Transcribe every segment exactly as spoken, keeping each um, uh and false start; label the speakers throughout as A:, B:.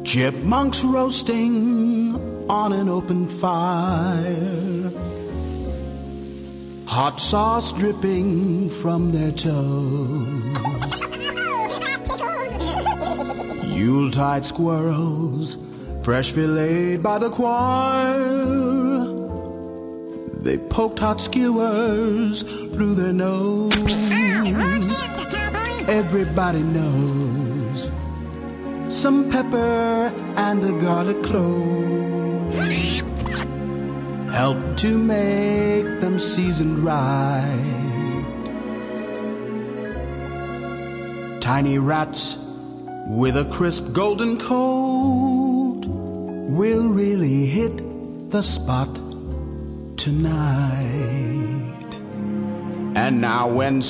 A: Chipmunks roasting on an open fire, hot sauce dripping from their toes. Yuletide squirrels, fresh filleted by the choir. They poked hot skewers through their nose. Everybody knows some pepper and a garlic clove help to make them seasoned right. Tiny rats with a crisp golden coat will really hit the spot tonight. And now when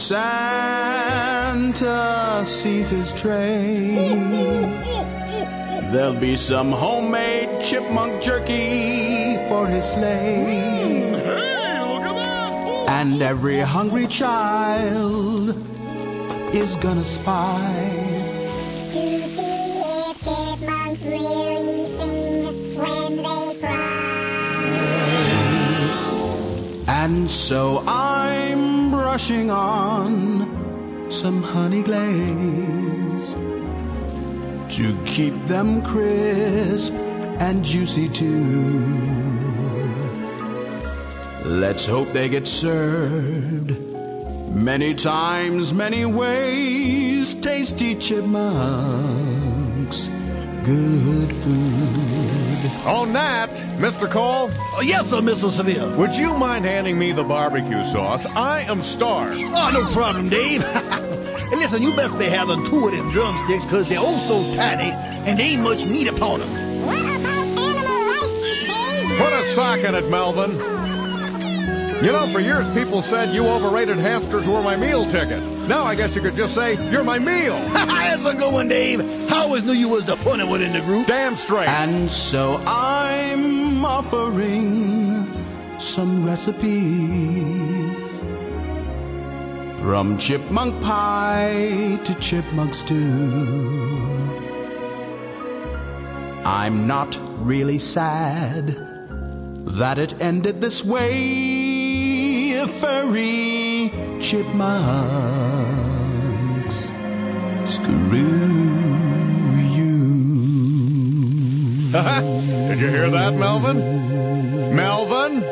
A: Santa sees his train, there'll be some homemade chipmunk jerky for his sleigh.
B: Hey, look at that!
A: And every hungry child is gonna spy
C: to see if chipmunks really sing when they cry.
A: And so I'm brushing on some honey glaze to keep them crisp and juicy too. Let's hope they get served many times, many ways. Tasty chipmunks, good food.
B: On that, Mister Cole,
D: Oh, yes, sir, Mister Seville.
B: would you mind handing me the barbecue sauce? I am starved.
D: Oh, no problem, Dave. And listen, you best be having two of them drumsticks, because they're oh so tiny, and there ain't much meat upon them.
C: What about animal rights, Dave?
B: Put a sock in it, Melvin. You know, for years people said you overrated hamsters were my meal ticket. Now I guess you could just say you're my meal.
D: That's a good one, Dave. I always knew you was the funny one in the group.
B: Damn straight.
A: And so I'm offering some recipes, from chipmunk pie to chipmunk stew. I'm not really sad that it ended this way. Furry chipmunks, screw you.
B: Did you hear that, Melvin? Melvin?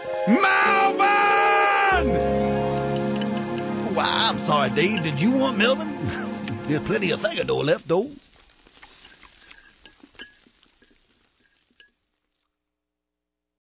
B: Melvin!
D: Why, I'm sorry, Dave. Did you want Melvin? There's plenty of Thangador left, though.